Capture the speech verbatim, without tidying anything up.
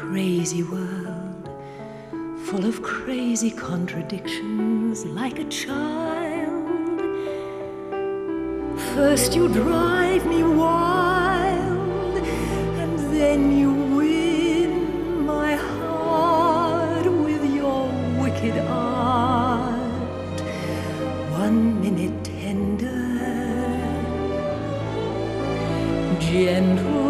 crazy world, full of crazy contradictions, like a child. First you drive me wild, and then you win my heart with your wicked art. One minute tender, gentle,